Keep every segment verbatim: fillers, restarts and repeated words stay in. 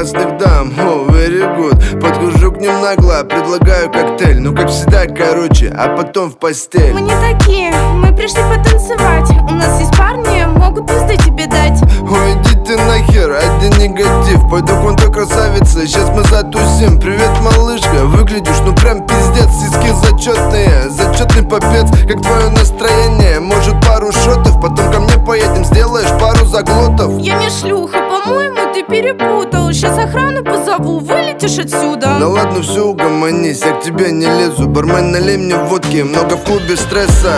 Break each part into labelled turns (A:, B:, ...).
A: классных дам, о, very good. Подхожу к ним нагло, предлагаю коктейль. Ну как всегда, короче, а потом в постель.
B: Мы не такие, мы пришли потанцевать. У нас есть парни, могут пизды тебе дать.
A: Ой, иди ты нахер, один негатив. Пойду к вон той красавице, сейчас мы затусим. Привет, малышка, выглядишь ну прям пиздец. Сиськи зачетные, зачетный попец. Как твое настроение, может пару шотов? Потом ко мне поедем, сделаешь пару заглотов.
B: Я не шлюха, по-моему, ты перепутал. Сейчас охрану позову, вылетишь отсюда.
A: Да ладно, все, угомонись, я к тебе не лезу. Бармен, налей мне водки, много в клубе стресса.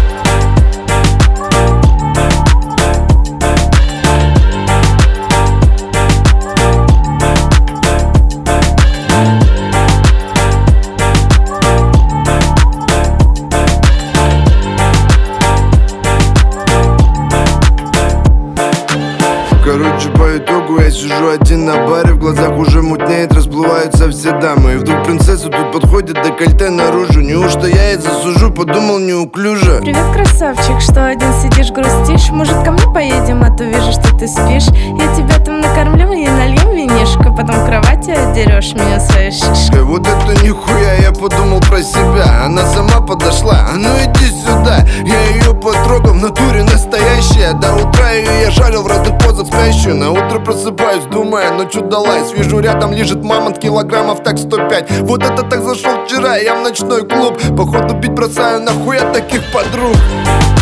A: Короче, по итогу я сижу один на баре. В глазах уже мутнеет, расплываются все дамы. И вдруг принцесса тут подходит, декольте наружу. Неужто я ей засужу, подумал неуклюже.
B: Привет, красавчик, что один сидишь, грустишь? Может, ко мне поедем, а то вижу, что ты спишь. Я тебя там накормлю и нальем винишко. Потом в кровати отдерешь меня своей шишкой.
A: Вот это нихуя, я подумал про себя. Она сама подошла, а ну иди сюда. Я ее потрогал, в натуре настоящая. До утра ее я жарил в разных позах спящую. На утро просыпаюсь, думая, ну чё далась. Вижу, рядом лежит мамонт, килограммов так сто пять. Вот это так зашел вчера, я в ночной клуб. Походу пить бросаю, нахуй от таких подруг.